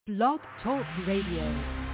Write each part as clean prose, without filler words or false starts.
Blog Talk Radio.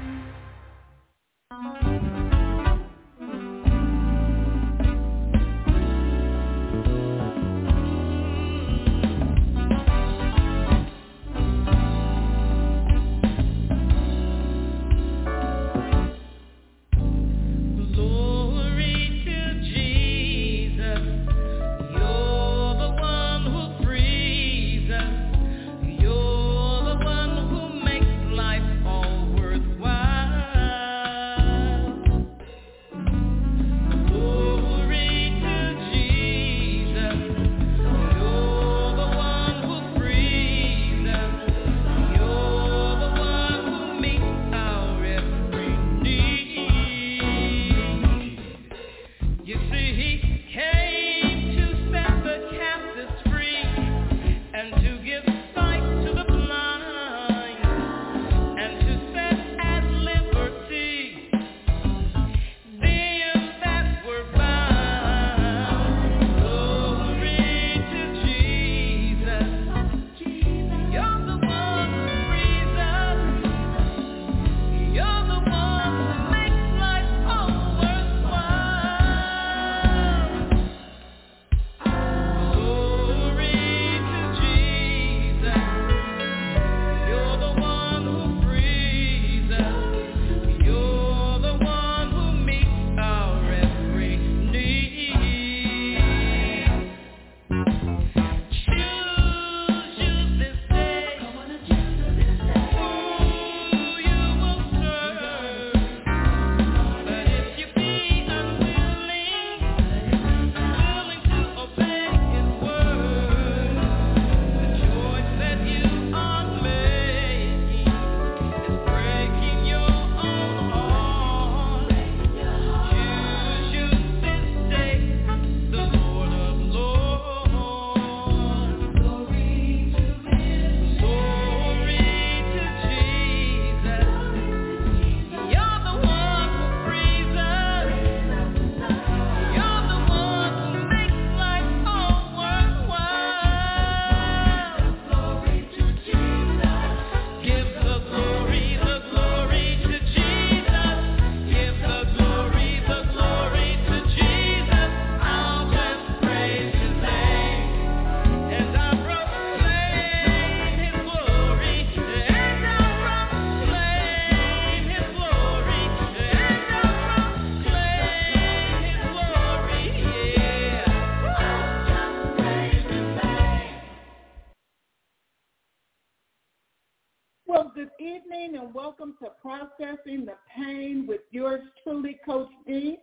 And welcome to Processing the Pain with yours truly, Coach D.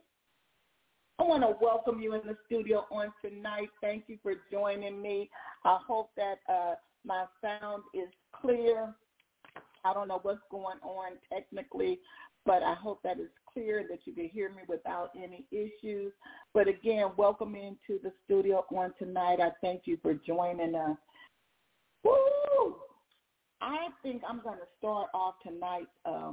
I want to welcome you in the studio on tonight. Thank you for joining me. I hope that my sound is clear. I don't know what's going on technically, but I hope that it's clear that you can hear me without any issues. But again, welcome into the studio on tonight. I thank you for joining us. Woo! I think I'm going to start off tonight's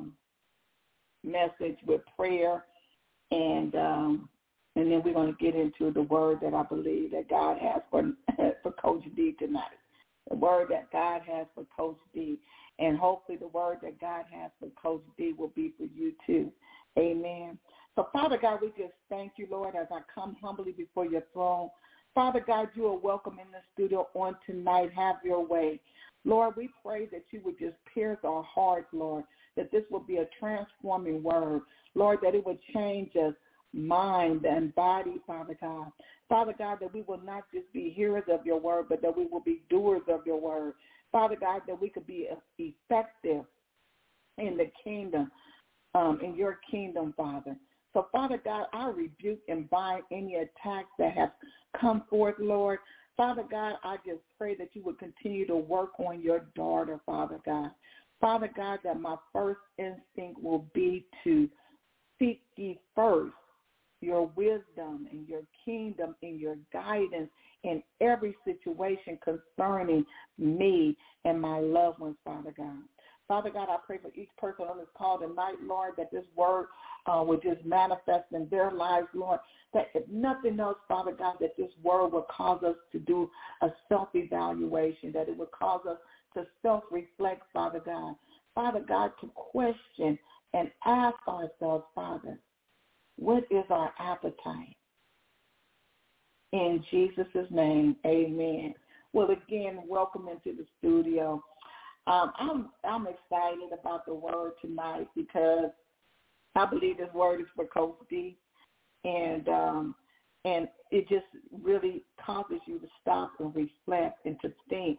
message with prayer, and then we're going to get into the word that I believe that God has for Coach D tonight. The word that God has for Coach D, and hopefully the word that God has for Coach D will be for you too. Amen. So, Father God, we just thank you, Lord, as I come humbly before your throne. Father God, you are welcome in the studio on tonight. Have your way. Lord, we pray that you would just pierce our hearts, Lord, that this will be a transforming word. Lord, that it would change us, mind and body, Father God. Father God, that we will not just be hearers of your word, but that we will be doers of your word. Father God, that we could be effective in the kingdom, in your kingdom, Father. So, Father God, I rebuke and bind any attacks that have come forth, Lord. Father God, I just pray that you would continue to work on your daughter, Father God. Father God, that my first instinct will be to seek ye first your wisdom and your kingdom and your guidance in every situation concerning me and my loved ones, Father God. Father God, I pray for each person on this call tonight, Lord, that this word will just manifest in their lives, Lord, that if nothing else, Father God, that this word will cause us to do a self-evaluation, that it will cause us to self-reflect, Father God. Father God, to question and ask ourselves, Father, what is our appetite? In Jesus' name, amen. Well, again, welcome into the studio. I'm excited about the word tonight because I believe this word is for Coach D, and it just really causes you to stop and reflect and to think,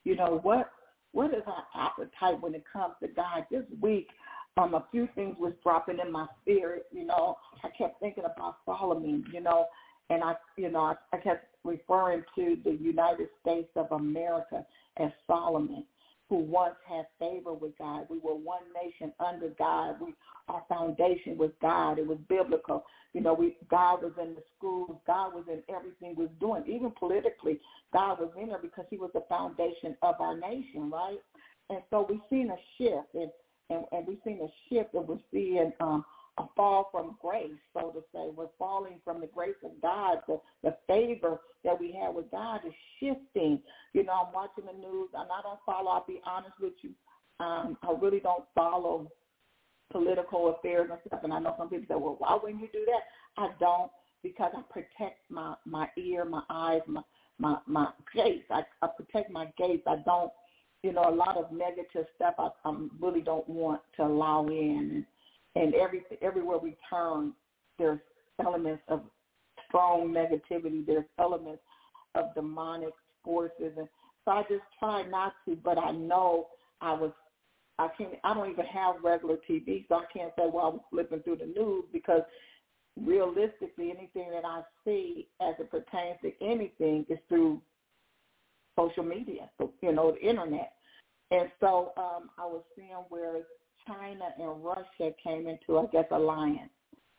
what is our appetite when it comes to God? This week, a few things was dropping in my spirit. I kept thinking about Solomon, and I kept referring to the United States of America as Solomon, who once had favor with God. We were one nation under God. Our foundation was God. It was biblical. God was in the schools. God was in everything we was doing. Even politically, God was in there because he was the foundation of our nation, right? And so we've seen a shift, and we've seen a shift, and we're seeing a fall from grace, so to say. We're falling from the grace of God. The favor that we have with God is shifting. I'm watching the news, and I don't follow, I'll be honest with you, I really don't follow political affairs and stuff, and I know some people say, well, why wouldn't you do that? I don't, because I protect my ear, my eyes, my gates. I protect my gates. I don't, a lot of negative stuff I really don't want to allow in. And everywhere we turn, there's elements of strong negativity. There's elements of demonic forces. And so I just try not to, but I know I don't even have regular TV, so I can't say, well, I was flipping through the news, because realistically, anything that I see as it pertains to anything is through social media, the internet. And so I was seeing where China and Russia came into, I guess, alliance.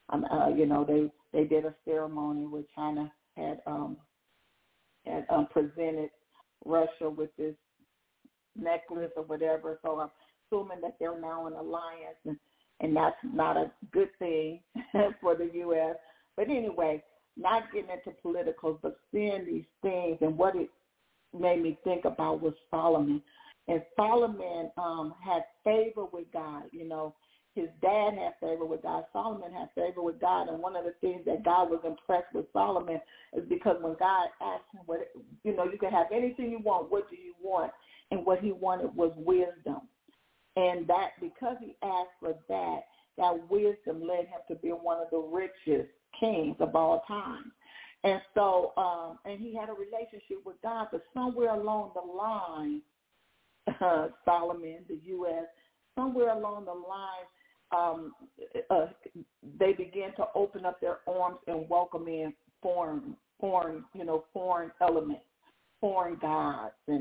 They did a ceremony where China had presented Russia with this necklace or whatever. So I'm assuming that they're now in alliance, and that's not a good thing for the U.S. But anyway, not getting into politicals, but seeing these things, and what it made me think about was Solomon. And Solomon had favor with God. His dad had favor with God. Solomon had favor with God. And one of the things that God was impressed with Solomon is because when God asked him, you can have anything you want. What do you want? And what he wanted was wisdom. And that, because he asked for that wisdom led him to be one of the richest kings of all time. And so, and he had a relationship with God, but somewhere along the line, Solomon, the U.S., somewhere along the line, they began to open up their arms and welcome in foreign elements, foreign gods, and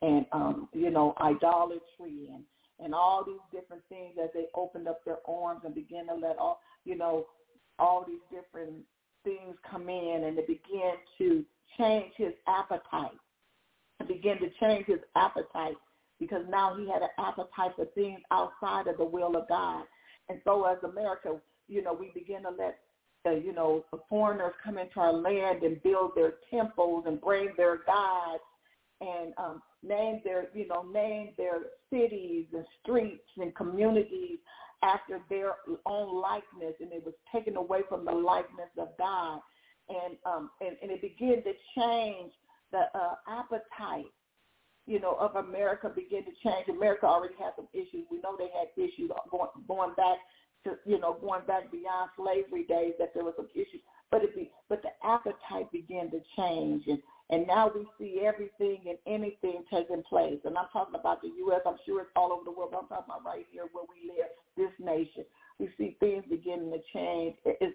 idolatry, and all these different things, as they opened up their arms and began to let all these different things come in, and it began to change his appetite. It began to change his appetite, because now he had an appetite for things outside of the will of God. And so as America, we begin to let, the foreigners come into our land and build their temples and bring their gods and name their cities and streets and communities after their own likeness, and it was taken away from the likeness of God. And it began to change the appetite, of America began to change. America already had some issues. We know they had issues going back beyond slavery days, that there was some issues. But the appetite began to change, and now we see everything and anything taking place. And I'm talking about the U.S. I'm sure it's all over the world, but I'm talking about right here where we live, this nation. We see things beginning to change.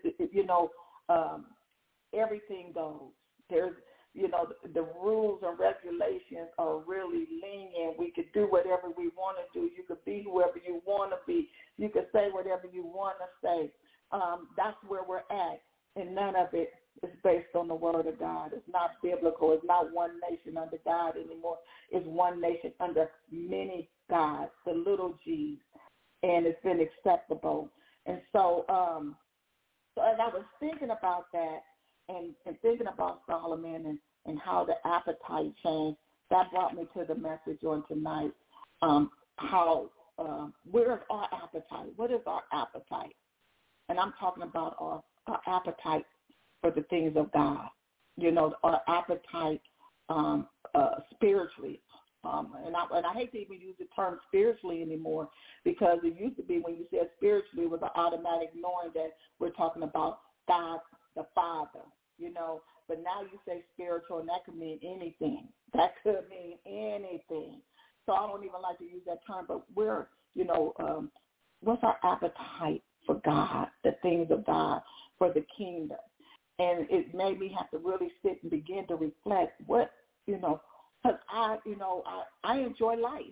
Everything goes. There's the rules and regulations are really lenient. We could do whatever we want to do. You could be whoever you want to be. You could say whatever you want to say. That's where we're at, and none of it is based on the word of God. It's not biblical. It's not one nation under God anymore. It's one nation under many gods, the little g's, and it's been acceptable. And so, so as I was thinking about that, and thinking about Solomon and how the appetite changed, that brought me to the message on tonight, how where is our appetite? What is our appetite? And I'm talking about our appetite for the things of God. Our appetite spiritually. And I hate to even use the term spiritually anymore, because it used to be when you said spiritually, it was an automatic knowing that we're talking about God the Father, But now you say spiritual, and that could mean anything. That could mean anything. So I don't even like to use that term, but we're, what's our appetite for God, the things of God, for the kingdom? And it made me have to really sit and begin to reflect what, because I enjoy life,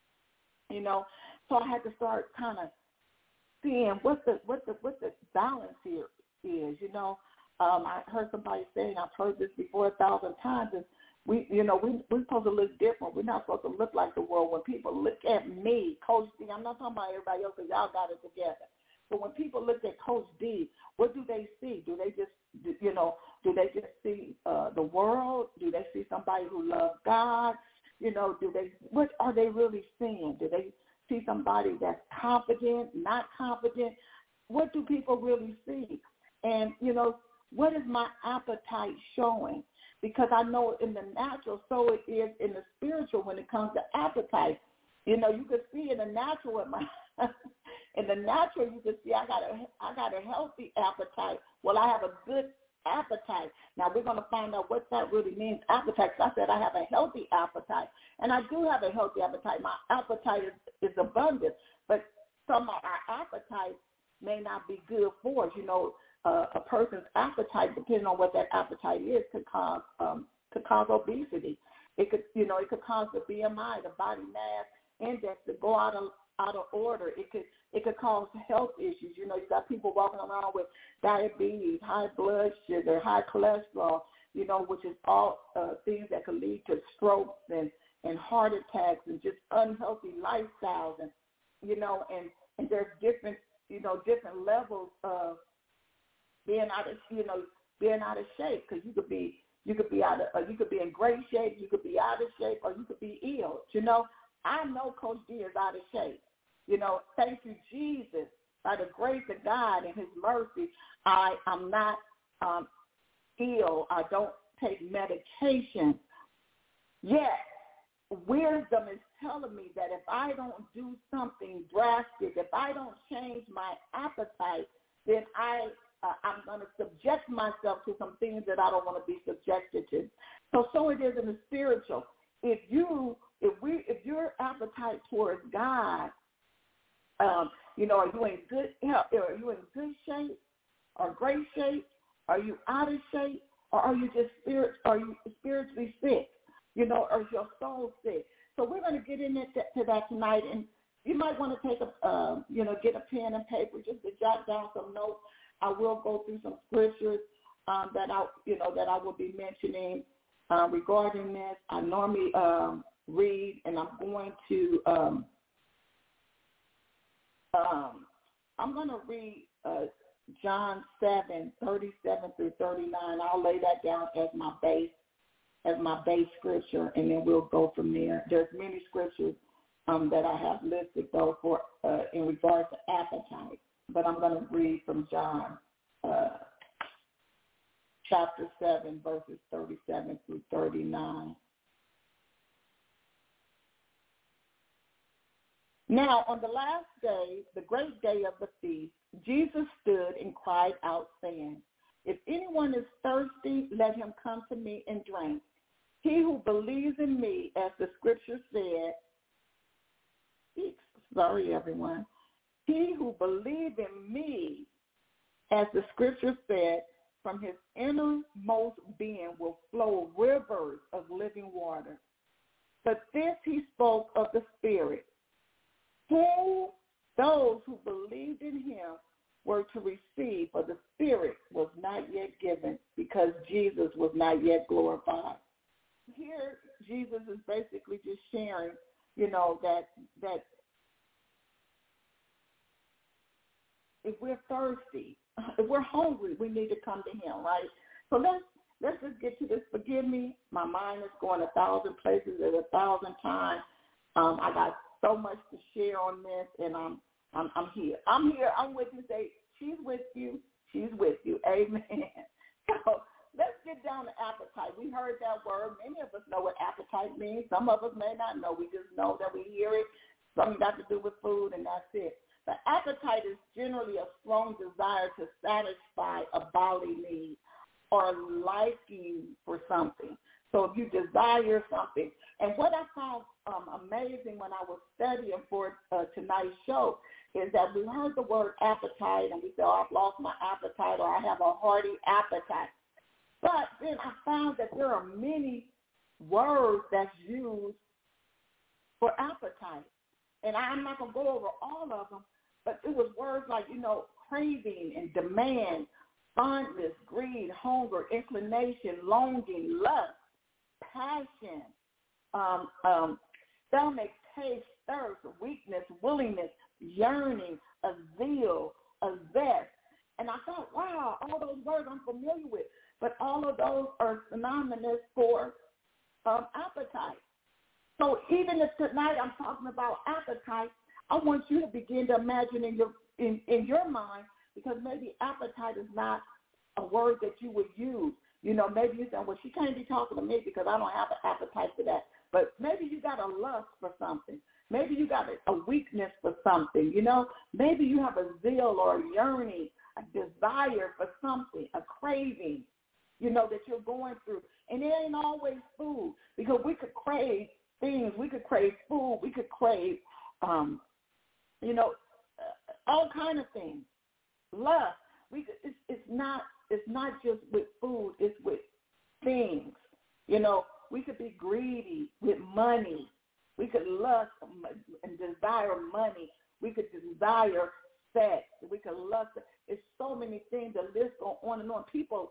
So I had to start kind of seeing what the balance here is, I heard somebody saying, I've heard this before 1,000 times, is we're supposed to look different. We're not supposed to look like the world. When people look at me, Coach D, I'm not talking about everybody else because y'all got it together. But when people look at Coach D, what do they see? Do they just, see the world? Do they see somebody who loves God? What are they really seeing? Do they see somebody that's confident, not confident? What do people really see? And, what is my appetite showing? Because I know in the natural, so it is in the spiritual when it comes to appetite. You can see in the natural in the natural you can see I got a healthy appetite. Well, I have a good appetite. Now we're going to find out what that really means, appetite. So I said I have a healthy appetite, and I do have a healthy appetite. My appetite is abundant, but some of our appetites may not be good for us. A person's appetite, depending on what that appetite is, could cause obesity. It could cause the BMI, the body mass index, to go out of order. It could cause health issues. You got people walking around with diabetes, high blood sugar, high cholesterol, which is all things that could lead to strokes and heart attacks and just unhealthy lifestyles. And there's different levels of being out of shape, because you could be in great shape, you could be out of shape, or you could be ill. I know Coach D is out of shape. Thank you, Jesus. By the grace of God and His mercy, I'm not ill. I don't take medication. Yet, wisdom is telling me that if I don't do something drastic, if I don't change my appetite, then I'm going to subject myself to some things that I don't want to be subjected to. So it is in the spiritual. If your appetite towards God, are you in good health? Are you in good shape or great shape? Are you out of shape, or are you just spiritually sick? Or is your soul sick? So we're going to get into that tonight, and you might want to take get a pen and paper just to jot down some notes. I will go through some scriptures that I will be mentioning regarding this. I normally read, and I'm going to read John 7:37 through 39. I'll lay that down as my base scripture, and then we'll go from there. There's many scriptures that I have listed though for in regards to appetite. But I'm going to read from John chapter 7, verses 37 through 39. Now, on the last day, the great day of the feast, Jesus stood and cried out, saying, "If anyone is thirsty, let him come to me and drink. He who believes in me, as the scripture said," sorry, everyone. "He who believes in me, as the scripture said, from his innermost being will flow rivers of living water." But this he spoke of the Spirit, who those who believed in him were to receive, for the Spirit was not yet given, because Jesus was not yet glorified. Here, Jesus is basically just sharing, that if we're thirsty, if we're hungry, we need to come to him, right? So let's just get to this. Forgive me, my mind is going 1,000 places at 1,000 times. I got so much to share on this, and I'm here. I'm here. I'm with you. Say, she's with you. She's with you. Amen. So let's get down to appetite. We heard that word. Many of us know what appetite means. Some of us may not know. We just know that we hear it. Something got to do with food, and that's it. But appetite is generally a strong desire to satisfy a bodily need or liking for something. So if you desire something, and what I found amazing when I was studying for tonight's show is that we heard the word appetite, and we said, oh, I've lost my appetite, or I have a hearty appetite. But then I found that there are many words that's used for appetite. And I'm not going to go over all of them, but it was words like, craving and demand, fondness, greed, hunger, inclination, longing, lust, passion, stomach, taste, thirst, weakness, willingness, yearning, a zeal, a zest. And I thought, wow, all those words I'm familiar with, but all of those are synonymous for appetite. So even if tonight I'm talking about appetite, I want you to begin to imagine in your mind, because maybe appetite is not a word that you would use. Maybe you say, well, she can't be talking to me because I don't have an appetite for that. But maybe you got a lust for something. Maybe you got a weakness for something, Maybe you have a zeal or a yearning, a desire for something, a craving, that you're going through. And it ain't always food, because we could crave things. We could crave food. We could crave, all kind of things. Lust. It's not just with food. It's with things. We could be greedy with money. We could lust and desire money. We could desire sex. We could lust. It's so many things. The list goes on and on. People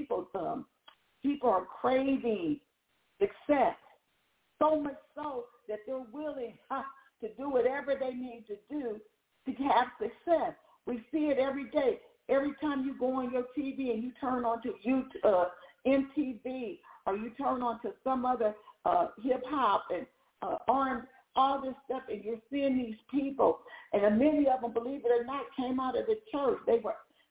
are craving success, so much so that they're willing to do whatever they need to do to have success. We see it every day. Every time you go on your TV and you turn on to YouTube, MTV, or you turn on to some other hip-hop and R&B, all this stuff, and you're seeing these people, and many of them, believe it or not, came out of the church. They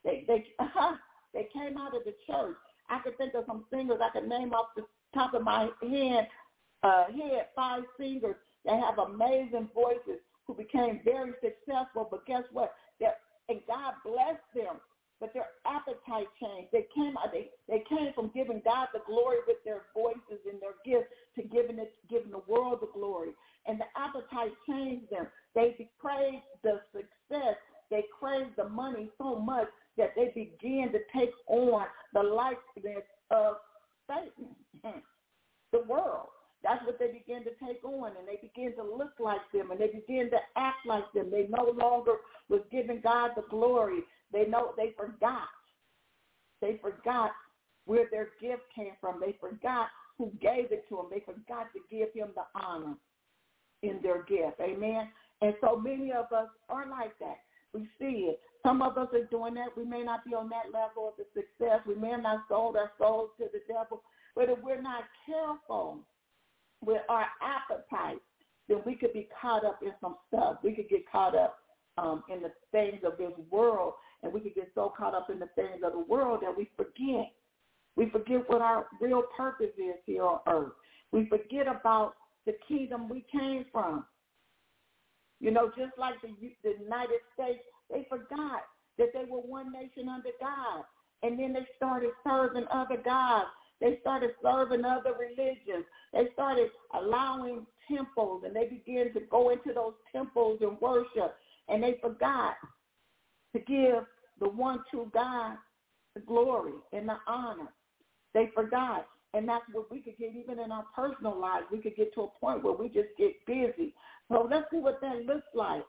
came out of the church. I could think of some singers I could name off the top of my head 5 singers that have amazing voices who became very successful, but guess what? And God blessed them, but their appetite changed. They came from giving God the glory with their voices and their gifts to giving the world the glory. And the appetite changed them. They craved the success. They craved the money so much that they began to take on the likeness of Satan, the world. That's what they began to take on, and they began to look like them, and they began to act like them. They no longer was giving God the glory. They forgot. They forgot where their gift came from. They forgot who gave it to them. They forgot to give him the honor in their gift. Amen? And so many of us are like that. We see it. Some of us are doing that. We may not be on that level of the success. We may have not sold our souls to the devil. But if we're not careful with our appetite, then we could be caught up in some stuff. We could get caught up in the things of this world, and we could get so caught up in the things of the world that we forget. We forget what our real purpose is here on earth. We forget about the kingdom we came from. Just like the United States, they forgot that they were one nation under God, and then they started serving other gods. They started serving other religions. They started allowing temples, and they began to go into those temples and worship, and they forgot to give the one true God the glory and the honor. They forgot, and that's what we could get even in our personal lives. We could get to a point where we just get busy. So let's see what that looks like.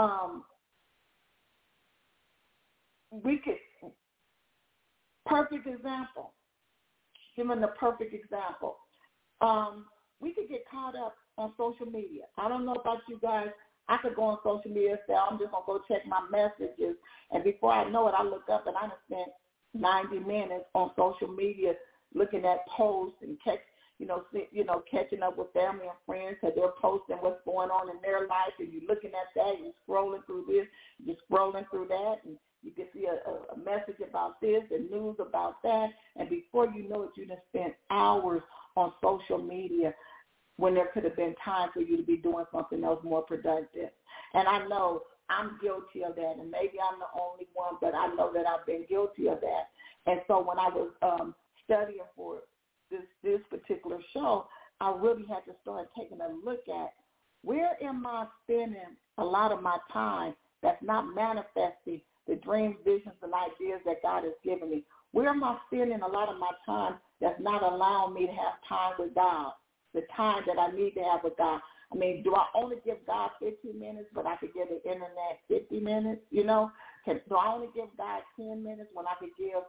Perfect example. Giving the perfect example. We could get caught up on social media. I don't know about you guys. I could go on social media and say, I'm just going to go check my messages. And before I know it, I look up and I spent 90 minutes on social media looking at posts and text. catching up with family and friends because they're posting what's going on in their life, and you're looking at that, you're scrolling through this, you're scrolling through that, and you can see a message about this and news about that, and before you know it, you just spent hours on social media when there could have been time for you to be doing something else more productive. And I know I'm guilty of that, and maybe I'm the only one, but I know that I've been guilty of that. And so when I was studying for this particular show, I really had to start taking a look at where am I spending a lot of my time that's not manifesting the dreams, visions, and ideas that God has given me. Where am I spending a lot of my time that's not allowing me to have time with God, the time that I need to have with God? I mean, do I only give God 15 minutes, but I could give the internet 50 minutes, Do I only give God 10 minutes when I could give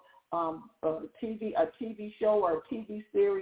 a TV show or a TV series?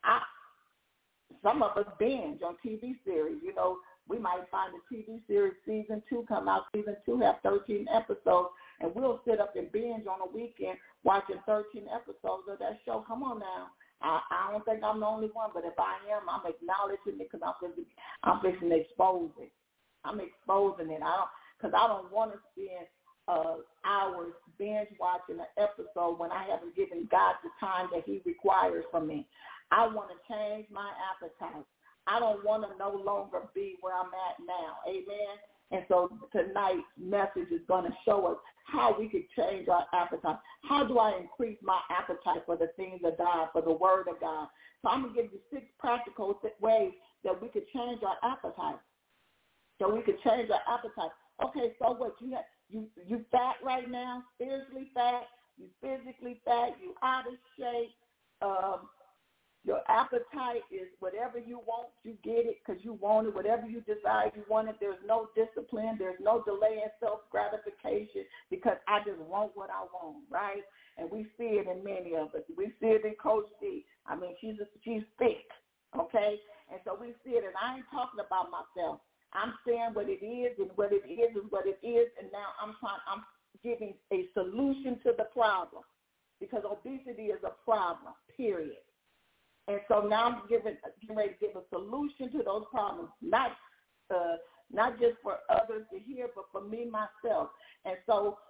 Some of us binge on TV series, We might find a TV series, season 2 come out, season 2 have 13 episodes, and we'll sit up and binge on a weekend watching 13 episodes of that show. Come on now. I don't think I'm the only one, but if I am, I'm acknowledging it because I'm fixing to expose it. I'm exposing it. Because I don't want to spend hours binge watching an episode when I haven't given God the time that he requires from me. I want to change my appetite. I don't want to no longer be where I'm at now. Amen. And so tonight's message is going to show us how we can change our appetite. How do I increase my appetite for the things of God, for the word of God? So I'm going to give you 6 practical ways that we could change our appetite. So we could change our appetite. Okay, so what? You fat right now, spiritually fat, you physically fat, you out of shape. Your appetite is whatever you want, you get it because you want it. Whatever you desire, you want it. There's no discipline. There's no delay in self-gratification because I just want what I want, right? And we see it in many of us. We see it in Coach D. I mean, she's thick, okay? And so we see it, and I ain't talking about myself. I'm saying what it is, and what it is is what it is, and now I'm giving a solution to the problem because obesity is a problem, period. And so now I'm getting ready to give a solution to those problems, not just for others to hear, but for me, myself. And so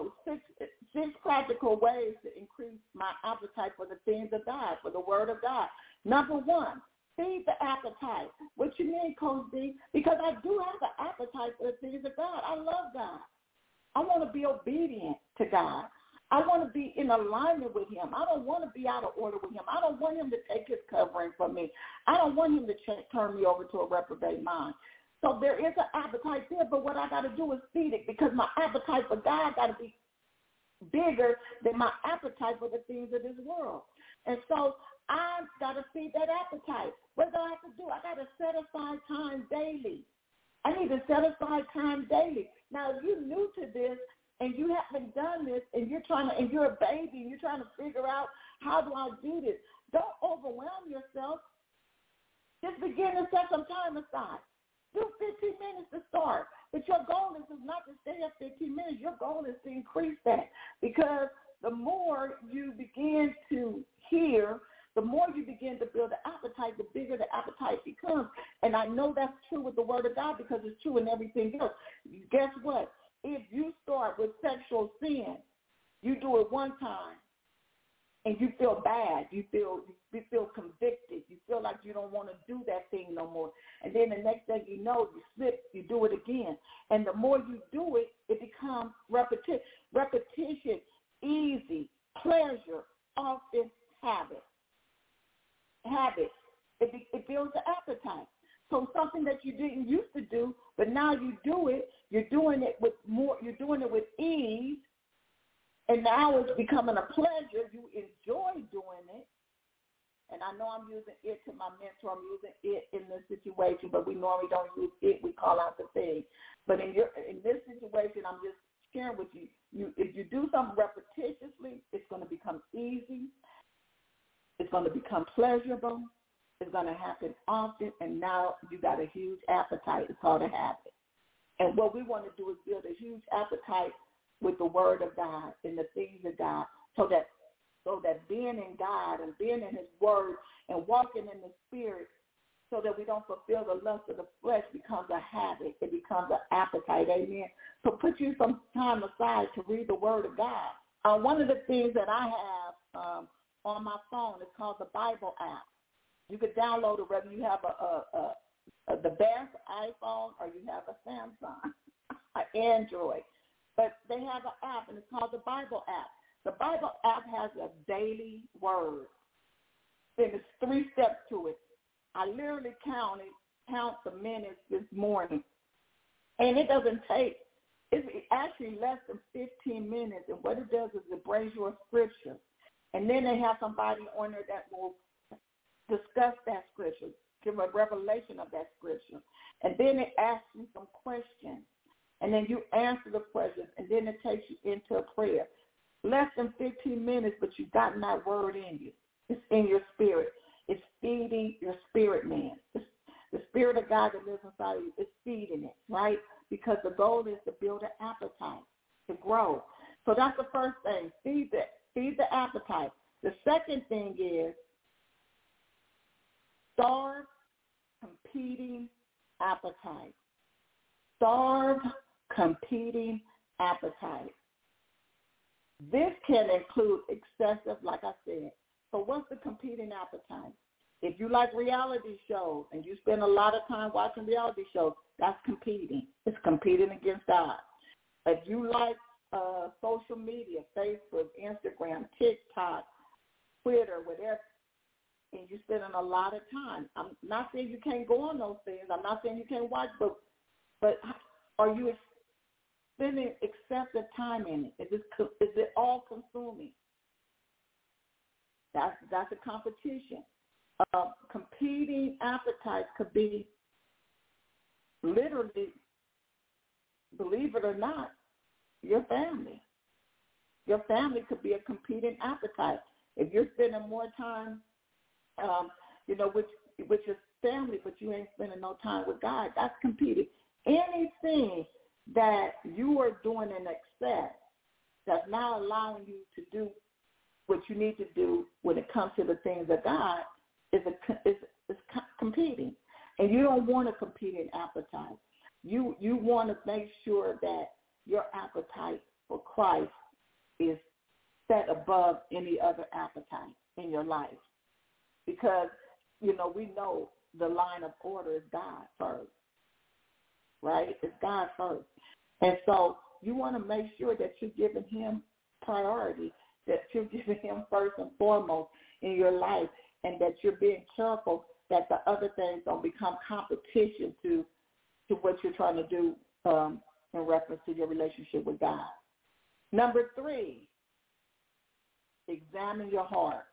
six practical ways to increase my appetite for the things of God, for the word of God. Number 1, feed the appetite. What you mean, Coach D? Because I do have an appetite for the things of God. I love God. I want to be obedient to God. I want to be in alignment with him. I don't want to be out of order with him. I don't want him to take his covering from me. I don't want him to turn me over to a reprobate mind. So there is an appetite there, but what I got to do is feed it because my appetite for God got to be bigger than my appetite for the things of this world. And so I've got to feed that appetite. What do I have to do? I got to set aside time daily. I need to set aside time daily. Now, if you're new to this, and you haven't done this, and you're a baby, and you're trying to figure out, how do I do this? Don't overwhelm yourself. Just begin to set some time aside. Do 15 minutes to start. But your goal is not to stay at 15 minutes. Your goal is to increase that because the more you begin to hear, the more you begin to build the appetite, the bigger the appetite becomes. And I know that's true with the word of God because it's true in everything else. Guess what? If you start with sexual sin, you do it one time, and you feel bad. You feel convicted. You feel like you don't want to do that thing no more. And then the next thing you know, you slip, you do it again. And the more you do it, it becomes repetition, easy, pleasure, often habit. It builds the appetite. So something that you didn't used to do, but now you do it, you're doing it with ease, and now it's becoming a pleasure. You enjoy doing it. And I know I'm using it to my mentor. I'm using it in this situation, but we normally don't use it. We call out the thing. But in this situation, I'm just sharing with you. If you do something repetitiously, it's going to become easy. It's going to become pleasurable. It's going to happen often, and now you got a huge appetite. It's called a habit. And what we want to do is build a huge appetite with the word of God and the things of God so that being in God and being in his word and walking in the Spirit so that we don't fulfill the lust of the flesh becomes a habit. It becomes an appetite. Amen. So put you some time aside to read the Word of God. One of the things that I have on my phone is called the Bible app. You could download it whether you have the best iPhone or you have a Samsung, an Android. But they have an app, and it's called the Bible app. The Bible app has a daily word. And there's 3 steps to it. I literally count the minutes this morning. And it doesn't take, it's actually less than 15 minutes. And what it does is it brings you a scripture. And then they have somebody on there that will discuss that scripture, give a revelation of that scripture. And then it asks you some questions. And then you answer the questions, and then it takes you into a prayer. Less than 15 minutes, but you've gotten that word in you. It's in your spirit. It's feeding your spirit, man. It's the Spirit of God that lives inside of you is feeding it, right? Because the goal is to build an appetite, to grow. So that's the first thing. Feed the appetite. The second thing is starve competing appetite. Starve competing appetite. This can include excessive, like I said. So what's the competing appetite? If you like reality shows and you spend a lot of time watching reality shows, that's competing. It's competing against God. If you like social media, Facebook, Instagram, TikTok, Twitter, whatever, and you're spending a lot of time, I'm not saying you can't go on those things. I'm not saying you can't watch, but are you spending excessive time in it? Is it all consuming? That's a competition. Competing appetites could be literally, believe it or not, your family. Your family could be a competing appetite. If you're spending more time, with your family, but you ain't spending no time with God, that's competing. Anything that you are doing in excess that's not allowing you to do what you need to do when it comes to the things of God is competing. And you don't want a competing appetite. You want to make sure that your appetite for Christ is set above any other appetite in your life. Because, we know the line of order is God first, right? It's God first. And so you want to make sure that you're giving him priority, that you're giving him first and foremost in your life, and that you're being careful that the other things don't become competition to what you're trying to do in reference to your relationship with God. Number 3, examine your heart.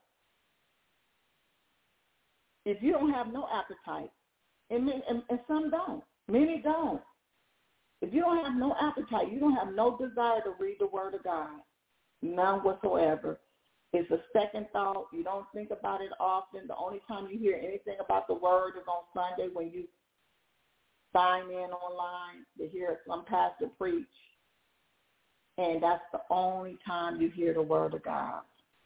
If you don't have no appetite, and some don't, many don't. If you don't have no appetite, you don't have no desire to read the Word of God, none whatsoever. It's a second thought. You don't think about it often. The only time you hear anything about the Word is on Sunday when you sign in online to hear some pastor preach. And that's the only time you hear the Word of God.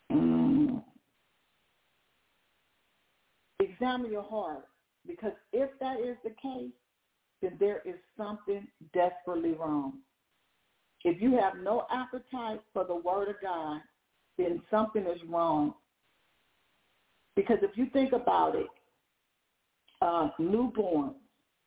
Examine your heart, because if that is the case, then there is something desperately wrong. If you have no appetite for the Word of God, then something is wrong. Because if you think about it, a newborn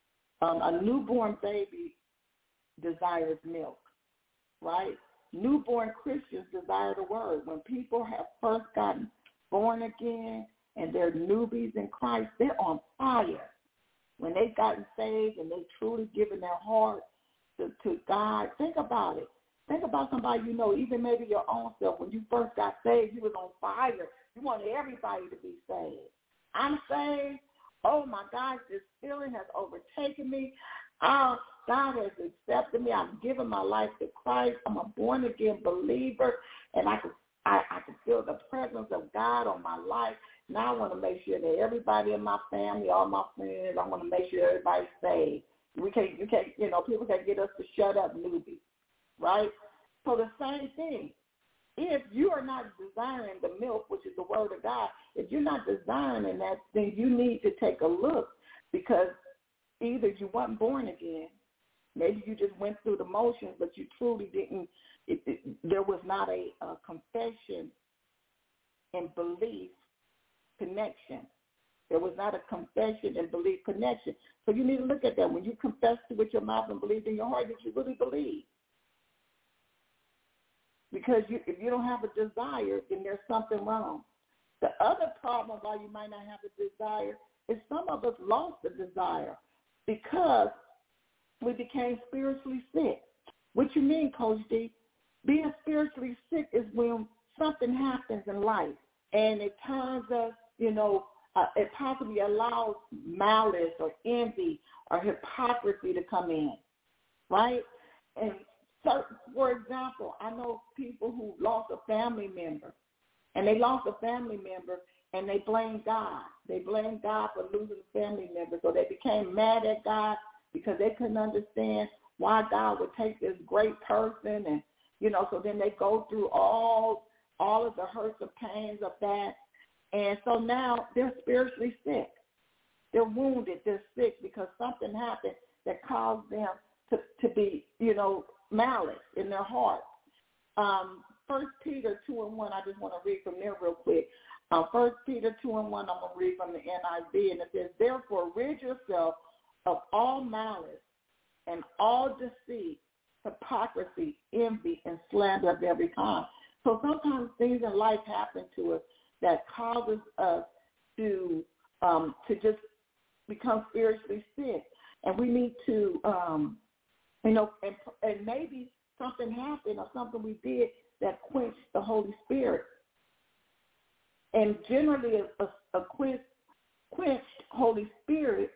baby desires milk, right? Newborn Christians desire the Word. When people have first gotten born again and they're newbies in Christ, they're on fire. When they've gotten saved and they've truly given their heart to God, think about it. Think about somebody you know, even maybe your own self. When you first got saved, you was on fire. You wanted everybody to be saved. I'm saved. Oh, my God, this feeling has overtaken me. God has accepted me. I'm giving my life to Christ. I'm a born-again believer, and I can feel the presence of God on my life. Now I want to make sure that everybody in my family, all my friends, I want to make sure everybody's saved. You can't, people can't get us to shut up, newbies, right? So the same thing. if you are not desiring the milk, which is the word of God, if you're not desiring that, then you need to take a look, because either you weren't born again, maybe you just went through the motions, but you truly didn't, there was not a confession and belief connection. There was not a confession and belief connection. So you need to look at that. When you confess with your mouth and believe in your heart, that you really believe. Because if you don't have a desire, then there's something wrong. The other problem why you might not have a desire is some of us lost the desire because we became spiritually sick. What you mean, Coach D? Being spiritually sick is when something happens in life and it turns us, it possibly allows malice or envy or hypocrisy to come in, right? And so, for example, I know people who lost a family member, and they lost a family member, and they blame God. They blame God for losing a family member. So they became mad at God because they couldn't understand why God would take this great person, and so then they go through all of the hurts and pains of that. And so now they're spiritually sick. They're wounded. They're sick because something happened that caused them to be, malice in their heart. 1 Peter 2:1, I just want to read from there real quick. 1 Peter 2:1, I'm going to read from the NIV, and it says, therefore rid yourself of all malice and all deceit, hypocrisy, envy, and slander of every kind. So sometimes things in life happen to us that causes us to just become spiritually sick. And we need to, and maybe something happened or something we did that quenched the Holy Spirit. And generally a quenched Holy Spirit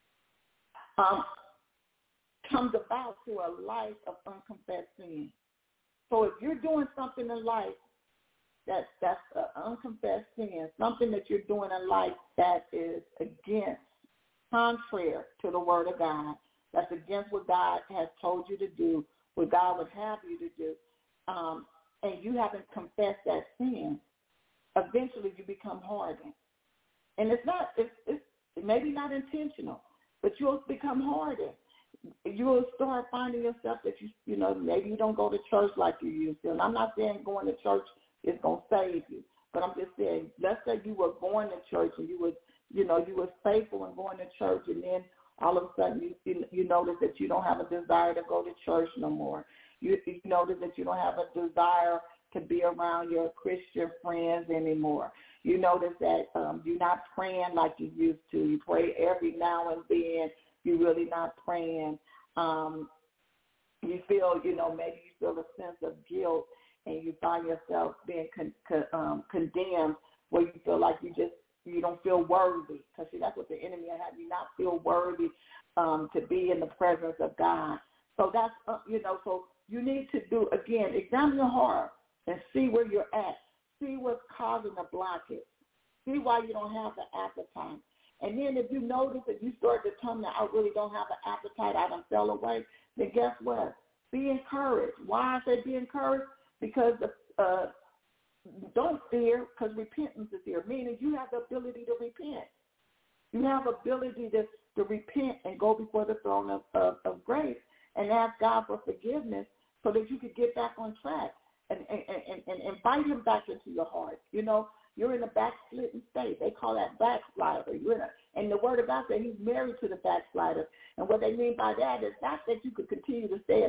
comes about through a life of unconfessed sin. So if you're doing something in life that's an unconfessed sin, something that you're doing in life that is contrary to the Word of God, that's against what God has told you to do, what God would have you to do, and you haven't confessed that sin, eventually you become hardened. And it's maybe not intentional, but you'll become hardened. You'll start finding yourself that maybe you don't go to church like you used to. And I'm not saying going to church is going to save you, but I'm just saying, let's say you were going to church and you were faithful in going to church, and then all of a sudden you notice that you don't have a desire to go to church no more. You notice that you don't have a desire to be around your Christian friends anymore. You notice that you're not praying like you used to. You pray every now and then. You're really not praying. You feel, maybe you feel a sense of guilt, and you find yourself being condemned, where you feel like you don't feel worthy. Because, see, that's what the enemy will have you not feel worthy to be in the presence of God. So that's, so you need to examine your heart and see where you're at. See what's causing the blockage. See why you don't have the appetite. And then if you notice that you start to tell me that I really don't have an appetite, I done fell away, then guess what? Be encouraged. Why I say be encouraged? Because don't fear, because repentance is here, meaning you have the ability to repent. You have the ability to repent and go before the throne of grace and ask God for forgiveness so that you could get back on track and invite him back into your heart. You're in a backslidden state. They call that backslider. And the Word of God says he's married to the backslider. And what they mean by that is not that you could continue to stay in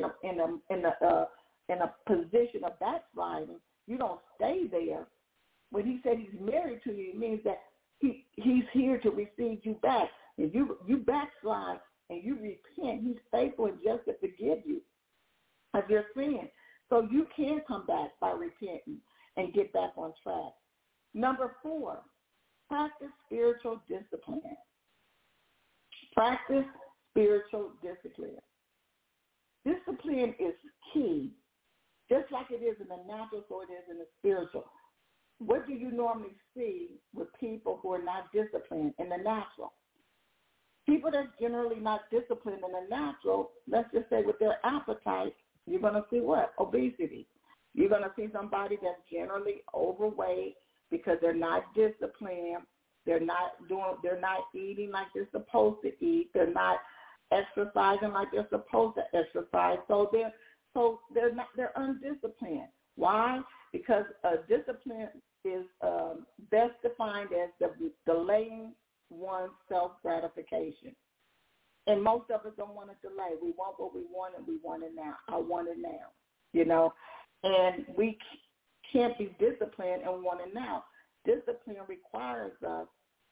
a position of backsliding. You don't stay there. When he said he's married to you, it means that he's here to receive you back. If you backslide and you repent, he's faithful and just to forgive you of your sin. So you can come back by repenting and get back on track. Number 4, practice spiritual discipline. Practice spiritual discipline. Discipline is key, just like it is in the natural, so it is in the spiritual. What do you normally see with people who are not disciplined in the natural? People that's generally not disciplined in the natural, let's just say with their appetite, you're going to see what? Obesity. You're going to see somebody that's generally overweight because they're not disciplined. They're not eating like they're supposed to eat. They're not exercising like they're supposed to exercise. So they're undisciplined. Why? Because discipline is best defined as delaying one's self-gratification. And most of us don't want to delay. We want what we want, and we want it now. I want it now, you know. And we can't be disciplined and want it now. Discipline requires us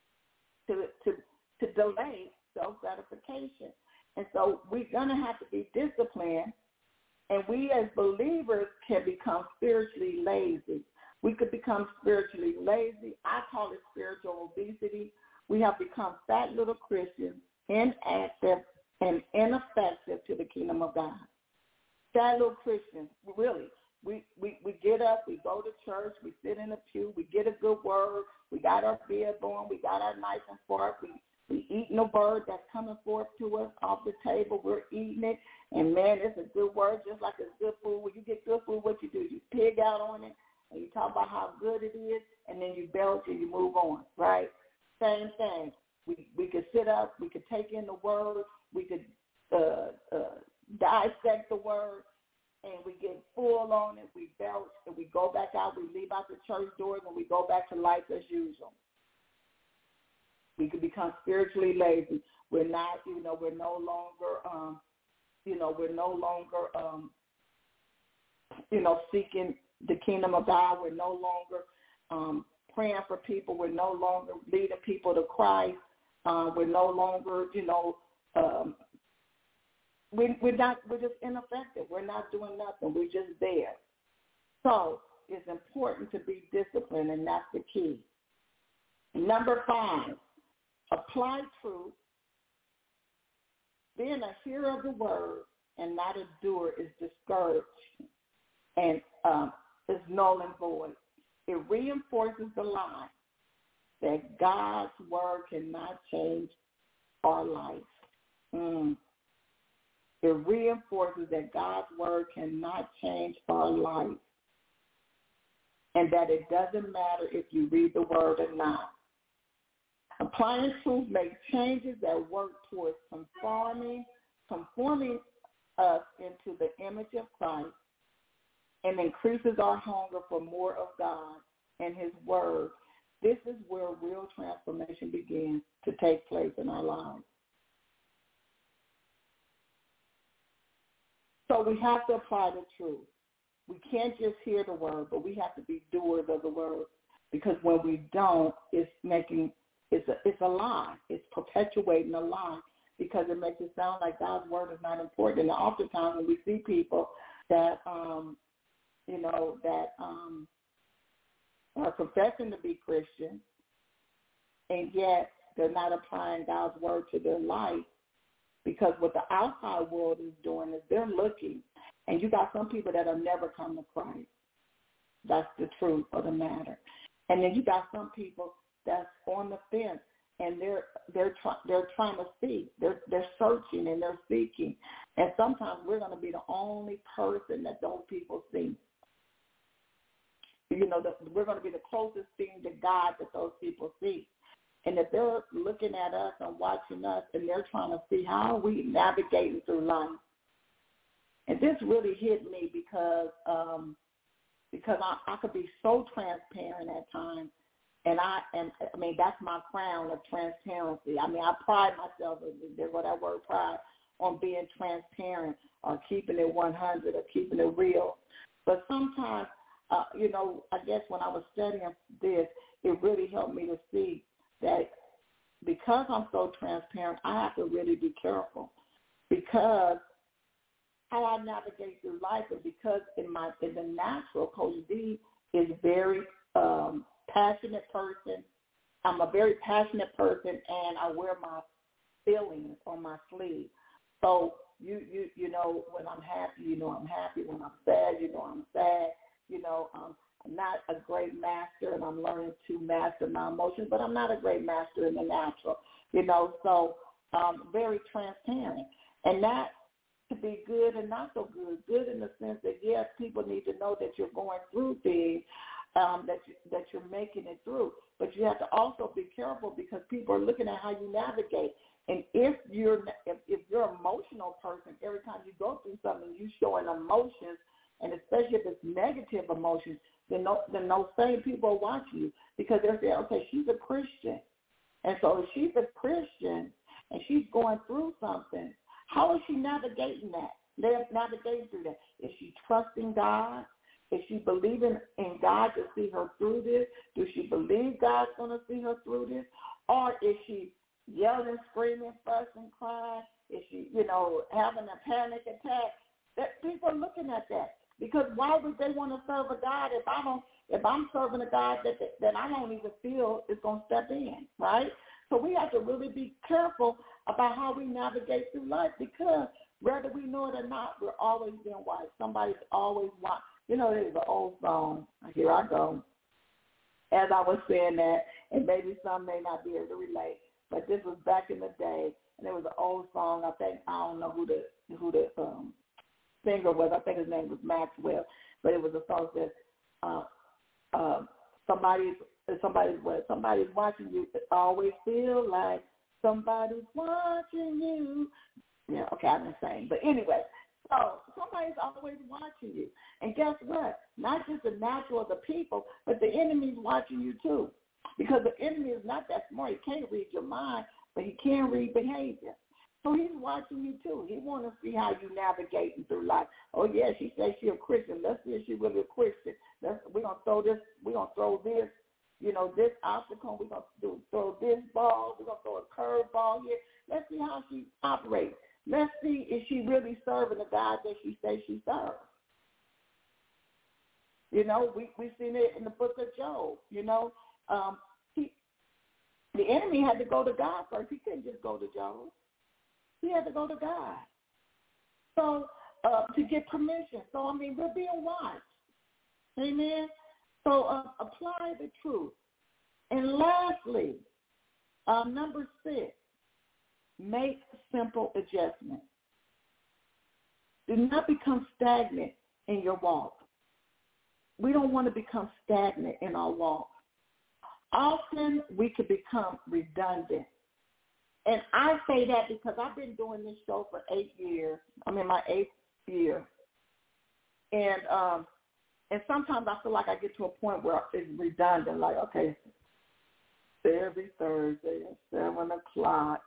to delay self-gratification. And so we're going to have to be disciplined, and we as believers can become spiritually lazy. We could become spiritually lazy. I call it spiritual obesity. We have become fat little Christians, inactive and ineffective to the kingdom of God. Fat little Christians, really. We get up, we go to church, we sit in the pew, we get a good word, we got our beard on, we got our knife and fork, we eating a word that's coming forth to us off the table, we're eating it, and man, it's a good word, just like it's good food. When you get good food, what you do? You pig out on it, and you talk about how good it is, and then you belch and you move on, right? Same thing. We could sit up, we could take in the word, we could dissect the word, and we get full on it, we belch, and we go back out, we leave out the church doors, and we go back to life as usual. We could become spiritually lazy. We're not, we're no longer, seeking the kingdom of God. We're no longer praying for people. We're no longer leading people to Christ. We're no longer, we're just ineffective. We're not doing nothing. We're just there. So it's important to be disciplined, and that's the key. Number 5, apply truth. Being a hearer of the word and not a doer is discouraged and is null and void. It reinforces the lie that God's word cannot change our life. It reinforces that God's word cannot change our life, and that it doesn't matter if you read the word or not. Applying truth makes changes that work towards conforming us into the image of Christ, and increases our hunger for more of God and his word. This is where real transformation begins to take place in our lives. So we have to apply the truth. We can't just hear the word, but we have to be doers of the word, because when we don't, it's a lie. It's perpetuating a lie, because it makes it sound like God's word is not important. And oftentimes when we see people that are professing to be Christian, and yet they're not applying God's word to their life, because what the outside world is doing is they're looking, and you got some people that have never come to Christ. That's the truth of the matter. And then you got some people that's on the fence, and they're trying to see. They're searching and they're seeking. And sometimes we're going to be the only person that those people see. We're going to be the closest thing to God that those people see. And if they're looking at us and watching us, and they're trying to see how are we navigating through life. And this really hit me because I could be so transparent at times. And that's my crown of transparency. I pride myself, there go that word pride, on being transparent or keeping it 100 or keeping it real. But sometimes, I guess when I was studying this, it really helped me to see that because I'm so transparent, I have to really be careful, because how I navigate through life is because in the natural, Coach D is very passionate person. I'm a very passionate person, and I wear my feelings on my sleeve. So you when I'm happy, I'm happy. When I'm sad, I'm sad. I'm not a great master, and I'm learning to master my emotions, but I'm not a great master in the natural. So very transparent, and that to be good and not so good. Good in the sense that, yes, people need to know that you're going through things, that you're making it through. But you have to also be careful because people are looking at how you navigate. And if you're an emotional person, every time you go through something, you showing emotions, and especially if it's negative emotions, then those same people are watching you because they're saying, okay, she's a Christian. And so if she's a Christian and she's going through something, how is she navigating that? Navigating through that? Is she trusting God? Is she believing in God to see her through this? Does she believe God's going to see her through this? Or is she yelling, screaming, fussing, crying? Is she, having a panic attack? That people are looking at that because why would they want to serve a God if I'm serving a God that I don't even feel is going to step in, right? So we have to really be careful about how we navigate through life because whether we know it or not, we're always being watched. Somebody's always watched. There's an old song. Here I go. As I was saying that, and maybe some may not be able to relate, but this was back in the day, and there was an old song. I don't know who the singer was. I think his name was Maxwell, but it was a song that somebody's watching you. It always feel like somebody's watching you. Yeah, okay, I didn't sing, but anyway. So somebody's always watching you. And guess what? Not just the natural of the people, but the enemy's watching you too. Because the enemy is not that smart. He can't read your mind, but he can read behavior. So he's watching you too. He wants to see how you navigating through life. Oh, yeah, she says she's a Christian. Let's see if she's really a Christian. We're going to throw this. We're going to throw this, this obstacle. We're going to throw this ball. We're going to throw a curve ball here. Let's see how she operates. Let's see if she really serving the God that she says she serves. We've seen it in the book of Job. The enemy had to go to God first. He couldn't just go to Job. He had to go to God. So to get permission. So, we're being watched. Amen? So apply the truth. And lastly, number 6, make simple adjustments. Do not become stagnant in your walk. We don't want to become stagnant in our walk. Often we could become redundant. And I say that because I've been doing this show for 8 years. I'm in my 8th year. And sometimes I feel like I get to a point where it's redundant, like, okay, every Thursday at 7 o'clock,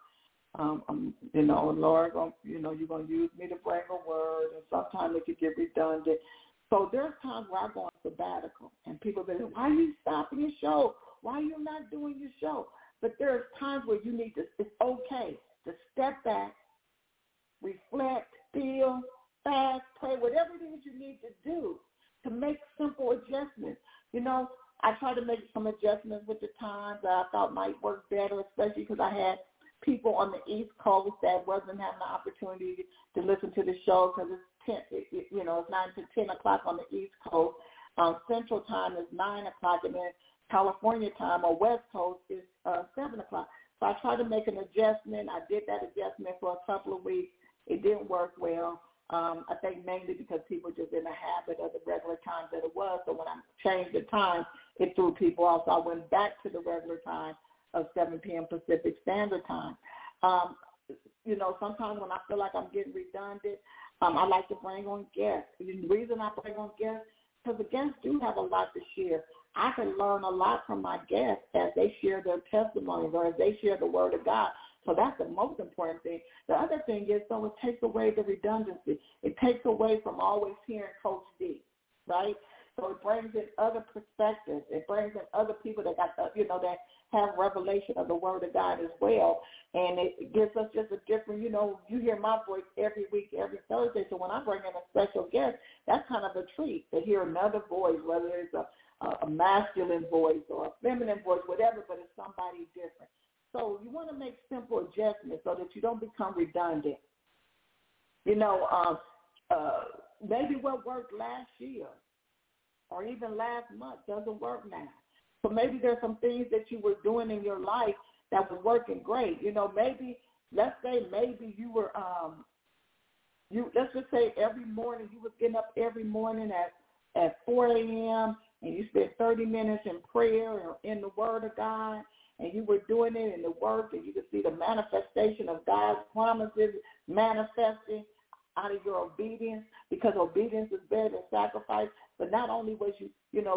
Lord, you're going to use me to bring a word, and sometimes it could get redundant. So there's times where I go on sabbatical, and people say, why are you stopping your show? Why are you not doing your show? But there's times where you need to, it's okay to step back, reflect, feel, fast, pray, whatever it is you need to do to make simple adjustments. I try to make some adjustments with the times that I thought might work better, especially because I had people on the East Coast that wasn't having the opportunity to listen to the show because it's 9 to 10 o'clock on the East Coast. Central time is 9 o'clock, and then California time or West Coast is 7 o'clock. So I tried to make an adjustment. I did that adjustment for a couple of weeks. It didn't work well. I think mainly because people just in the habit of the regular time that it was. So when I changed the time, it threw people off. So I went back to the regular time of 7 p.m. Pacific Standard Time. Sometimes when I feel like I'm getting redundant, I like to bring on guests. The reason I bring on guests, because the guests do have a lot to share. I can learn a lot from my guests as they share their testimonies or as they share the word of God. So that's the most important thing. The other thing is, though, it takes away the redundancy. It takes away from always hearing Coach D, right? So it brings in other perspectives. It brings in other people that got, that have revelation of the word of God as well. And it gives us just a different, you hear my voice every week, every Thursday. So when I bring in a special guest, that's kind of a treat to hear another voice, whether it's a masculine voice or a feminine voice, whatever, but it's somebody different. So you want to make simple adjustments so that you don't become redundant. Maybe what worked last year or even last month doesn't work now. So maybe there's some things that you were doing in your life that was working great. Maybe, let's say maybe you were let's just say every morning, you was getting up every morning at 4 a.m., and you spent 30 minutes in prayer or in the Word of God, and you were doing it in the work, and you could see the manifestation of God's promises manifesting out of your obedience, because obedience is better than sacrifice. But not only was it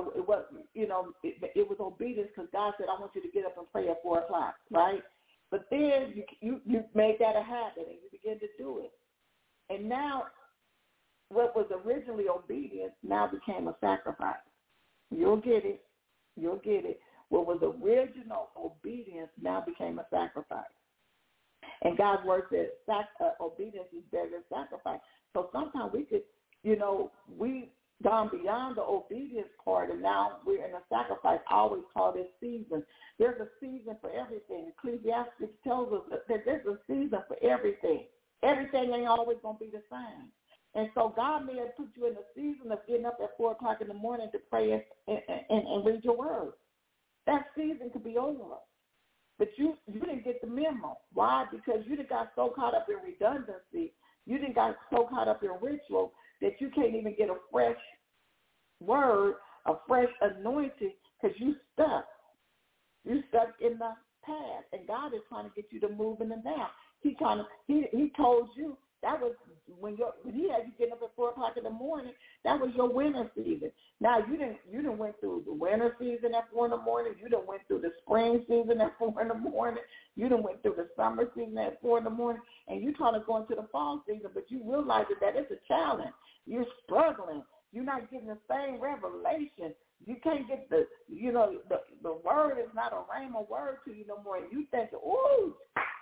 was obedience because God said, I want you to get up and pray at 4 o'clock, right? But then you made that a habit, and you began to do it. And now what was originally obedience now became a sacrifice. You'll get it. What was original obedience now became a sacrifice. And God's word says obedience is better than sacrifice. So sometimes we could, we've gone beyond the obedience part, and now we're in a sacrifice. I always call this season. There's a season for everything. Ecclesiastes tells us that there's a season for everything. Everything ain't always going to be the same. And so God may have put you in a season of getting up at 4 o'clock in the morning to pray and read your word. That season could be over. But you didn't get the memo. Why? Because you done got so caught up in redundancy. You done got so caught up in ritual that you can't even get a fresh word, a fresh anointing, because you stuck. You stuck in the past. And God is trying to get you to move in the now. He told you that was when he had you getting up at 4 o'clock in the morning. That was your winter season. Now you didn't went through the winter season at 4 in the morning. You done went through the spring season at 4 in the morning. You done went through the summer season at 4 in the morning, and you trying to go into the fall season, but you realize that it's a challenge. You're struggling. You're not getting the same revelation. You can't get the word is not a rhema word to you no more. And you think, ooh.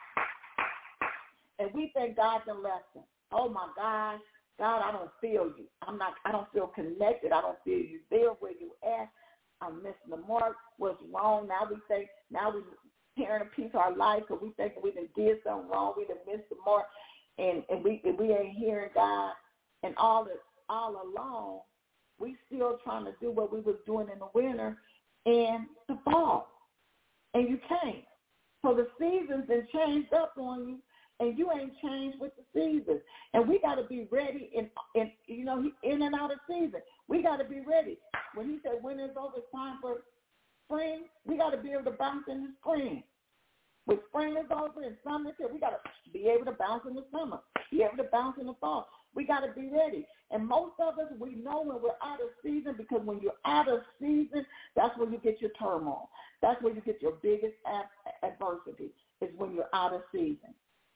And we think God's a lesson. Oh my gosh, God, I don't feel you. I don't feel connected. I don't feel you there where you at. I'm missing the mark. What's wrong? Now we we're tearing a piece of our life because we think we done did something wrong. We done missed the mark, and we ain't hearing God. And all along, we still trying to do what we was doing in the winter and the fall, and you can't. So the seasons been changed up on you. And you ain't changed with the seasons. And we got to be ready in and out of season. We got to be ready. When he said winter is over, it's time for spring, we got to be able to bounce in the spring. When spring is over and summer is here, we got to be able to bounce in the summer, be able to bounce in the fall. We got to be ready. And most of us, we know when we're out of season, because when you're out of season, that's when you get your turmoil. That's when you get your biggest adversity, is when you're out of season.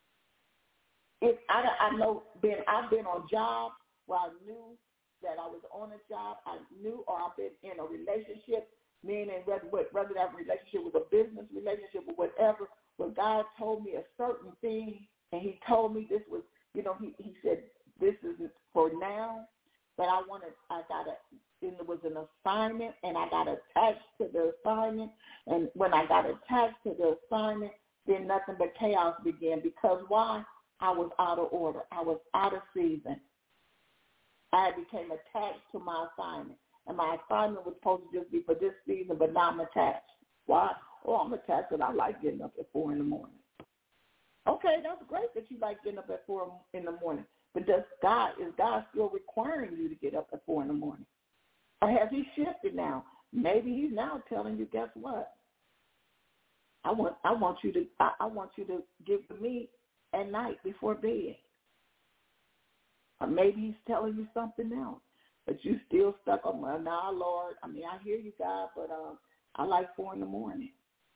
I've been on jobs where I knew that I was on a job. I knew, or I've been in a relationship, meaning whether that relationship was a business relationship or whatever, where God told me a certain thing, and he told me this was, he said, this is for now, but it was an assignment, and I got attached to the assignment, and when I got attached to the assignment, then nothing but chaos began. Because why? I was out of order. I was out of season. I became attached to my assignment. And my assignment was supposed to just be for this season, but now I'm attached. Why? Oh, I'm attached because I like getting up at 4 in the morning. Okay, that's great that you like getting up at 4 in the morning. But is God still requiring you to get up at 4 in the morning? Or has he shifted now? Maybe he's now telling you, guess what? I want you to give to me at night before bed. Or maybe he's telling you something else, but you still stuck on, well, nah, Lord, I hear you, God, but I like 4 in the morning.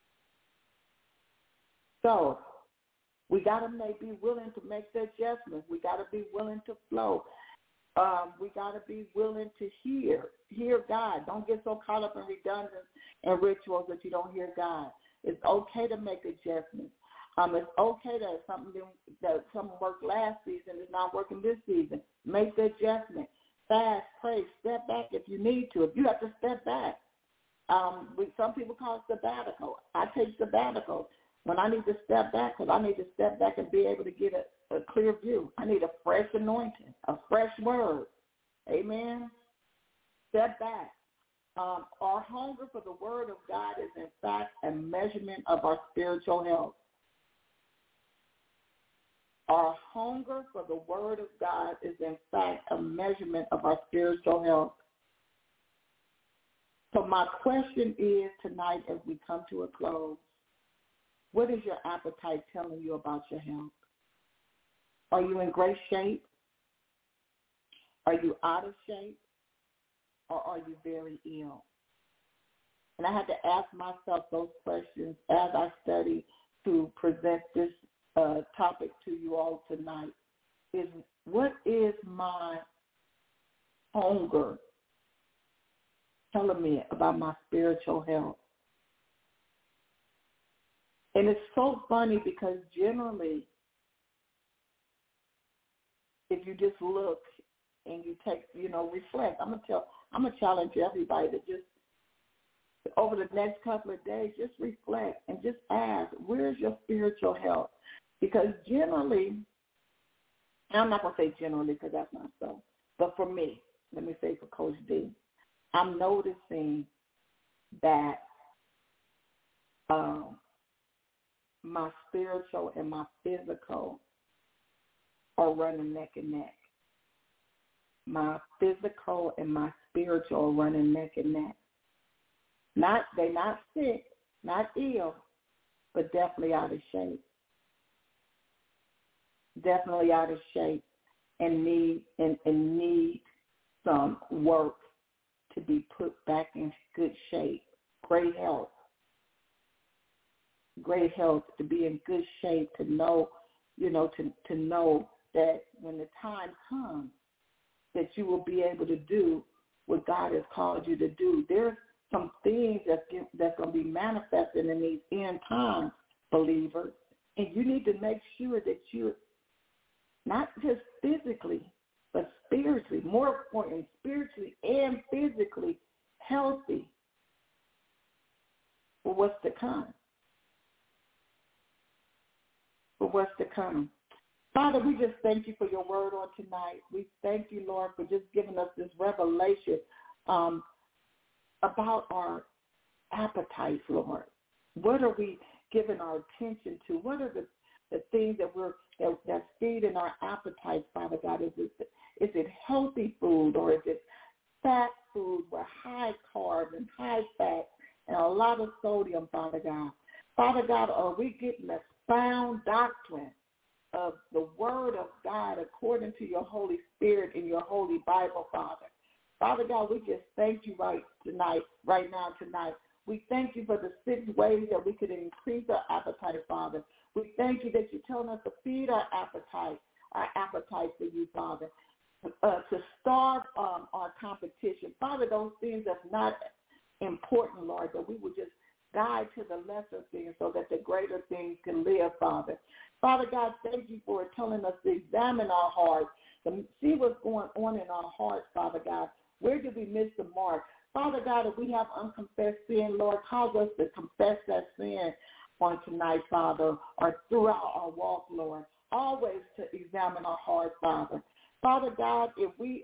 So we got to be willing to make the adjustments. We got to be willing to flow. We got to be willing to hear God. Don't get so caught up in redundant and rituals that you don't hear God. It's okay to make adjustments. It's okay that something worked last season is not working this season. Make the adjustment. Fast, pray, step back if you need to. If you have to step back, some people call it sabbatical. I take sabbatical when I need to step back, because I need to step back and be able to get a clear view. I need a fresh anointing, a fresh word. Amen. Step back. Our hunger for the word of God is, in fact, a measurement of our spiritual health. Our hunger for the Word of God is, in fact, a measurement of our spiritual health. So my question is tonight as we come to a close, what is your appetite telling you about your health? Are you in great shape? Are you out of shape? Or are you very ill? And I had to ask myself those questions as I study to present this topic to you all tonight. Is what is my hunger telling me about my spiritual health? And it's so funny because generally, if you just look and you take, reflect, I'm gonna challenge everybody to just, over the next couple of days, just reflect and just ask, where's your spiritual health? Because generally, and I'm not going to say generally because that's not so, but for me, let me say for Coach D, I'm noticing that my spiritual and my physical are running neck and neck. My physical and my spiritual are running neck and neck. They're not sick, not ill, but definitely out of shape. Definitely out of shape and need some work to be put back in good shape. Great health, to be in good shape, to know, to know that when the time comes that you will be able to do what God has called you to do. There's some things that's going to be manifested in these end times, believers, and you need to make sure that you're not just physically, but spiritually, more important, spiritually and physically healthy for what's to come. Father, we just thank you for your word on tonight. We thank you, Lord, for just giving us this revelation about our appetites, Lord. What are we giving our attention to? What are the things that's feeding our appetites, Father God? Is it healthy food, or is it fat food with high carbs and high fat and a lot of sodium, Father God? Father God, are we getting a sound doctrine of the Word of God according to your Holy Spirit in your Holy Bible, Father? Father God, we just thank you right now tonight. We thank you for the 6 ways that we could increase our appetite, Father. We thank you that you're telling us to feed our appetite for you, Father, to starve our competition. Father, those things that's not important, Lord, that we would just guide to the lesser things so that the greater things can live, Father. Father God, thank you for telling us to examine our hearts, to see what's going on in our hearts, Father God. Where did we miss the mark? Father God, if we have unconfessed sin, Lord, cause us to confess that sin on tonight, Father, or throughout our walk, Lord. Always to examine our hearts, Father. Father God, if we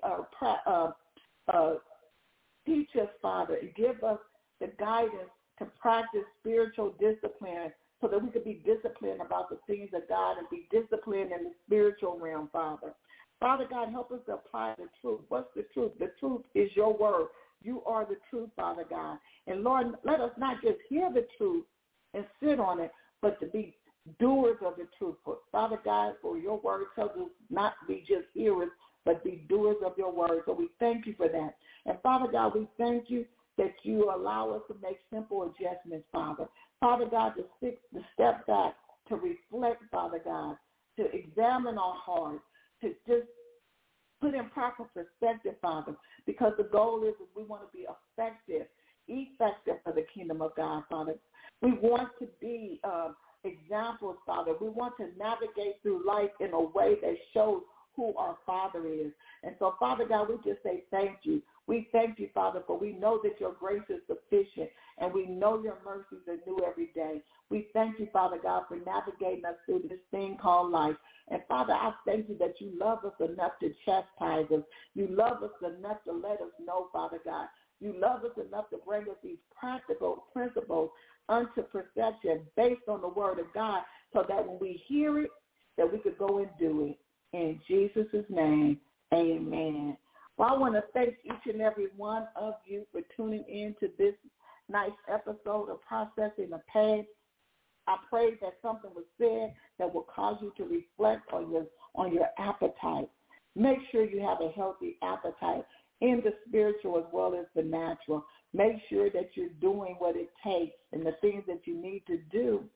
teach us, Father, and give us the guidance to practice spiritual discipline so that we could be disciplined about the things of God and be disciplined in the spiritual realm, Father. Father God, help us to apply the truth. What's the truth? The truth is your word. You are the truth, Father God. And Lord, let us not just hear the truth and sit on it, but to be doers of the truth. Father God, for your word tells us not to be just hearers, but be doers of your word. So we thank you for that. And Father God, we thank you that you allow us to make simple adjustments, Father. Father God, to step back, to reflect, Father God, to examine our hearts, to just put in proper perspective, Father, because the goal is we want to be effective for the kingdom of God, Father. We want to be examples, Father. We want to navigate through life in a way that shows who our Father is. And so, Father God, we just say thank you. We thank you, Father, for we know that your grace is sufficient, and we know your mercies are new every day. We thank you, Father God, for navigating us through this thing called life. And, Father, I thank you that you love us enough to chastise us. You love us enough to let us know, Father God. You love us enough to bring us these practical principles unto perception based on the word of God, so that when we hear it that we could go and do it. In Jesus' name, amen. Well, I want to thank each and every one of you for tuning in to this nice episode of Processing the Past. I pray that something was said that will cause you to reflect on your appetite. Make sure you have a healthy appetite in the spiritual as well as the natural. Make sure that you're doing what it takes and the things that you need to do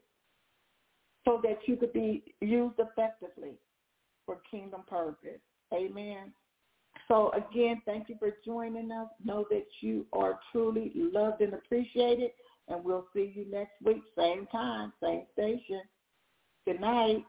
so that you could be used effectively for kingdom purpose. Amen. So again, thank you for joining us. Know that you are truly loved and appreciated, and we'll see you next week, same time, same station. Good night.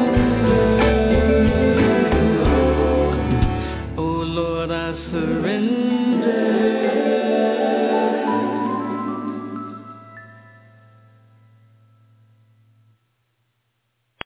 Lord, I surrender.